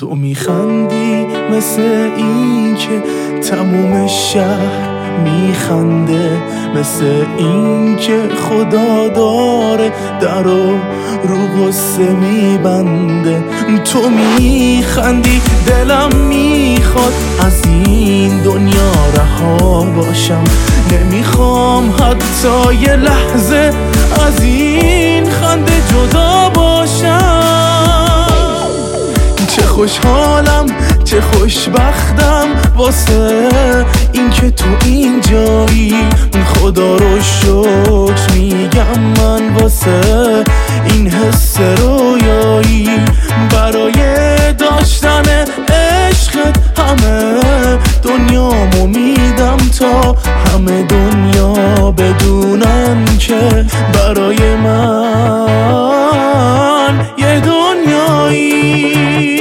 تو میخندی مثل این که تموم شهر میخنده، مثل این که خدا داره در رو غصه میبنده. تو میخندی دلم میخواد از این دنیا رها باشم، نمیخوام حتی یه لحظه از این خنده جدا باشم. چه خوشحالم چه خوشبختم واسه این که تو اینجایی، خدا رو شکر میگم من واسه این حس رویایی. برای داشتن عشقت همه دنیامو میدم تا همه دنیا بدونن که برای من یه دنیایی.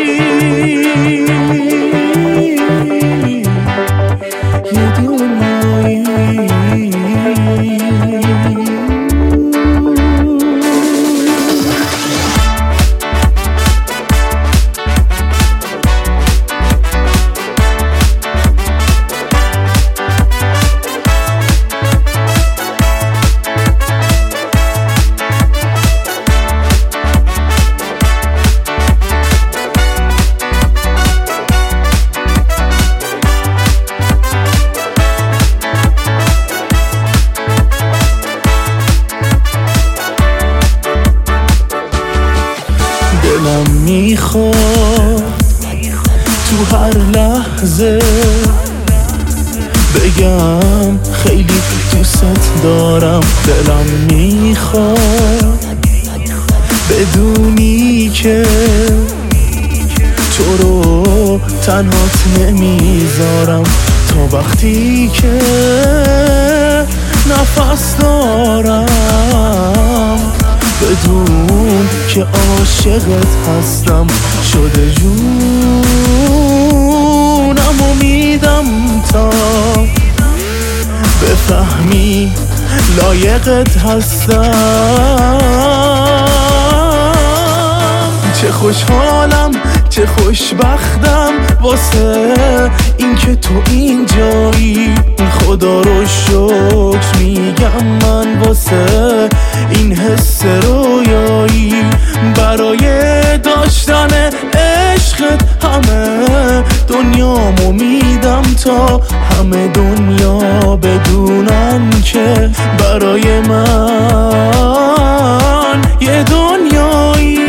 دلم میخواد تو هر لحظه بگم خیلی دوست دارم. دلم میخواد بدونی که تو رو تنهات نمیذارم تا وقتی که نفس دارم. بدون که عاشقت هستم، شده جونمو میدم تا بفهمی لایقت هستم. چه خوشحالم چه خوشبختم واسه این که تو اینجایی، خدا رو شکر میگم من واسه این حس رویایی. برای داشتن عشقت همه دنیامو میدم تا همه دنیا بدونن که برای من یه دنیایی.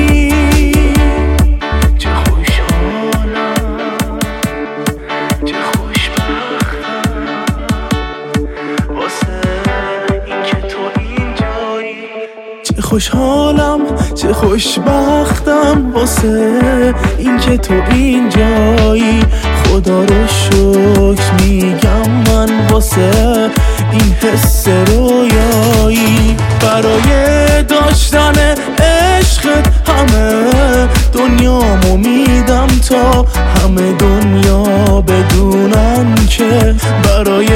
چه خوشحالم چه خوشبختم واسه این که تو اینجایی، خدا رو شکر میگم من واسه این حس رویایی. برای داشتن عشقت همه دنیامو میدم تا همه دنیا بدونن که برای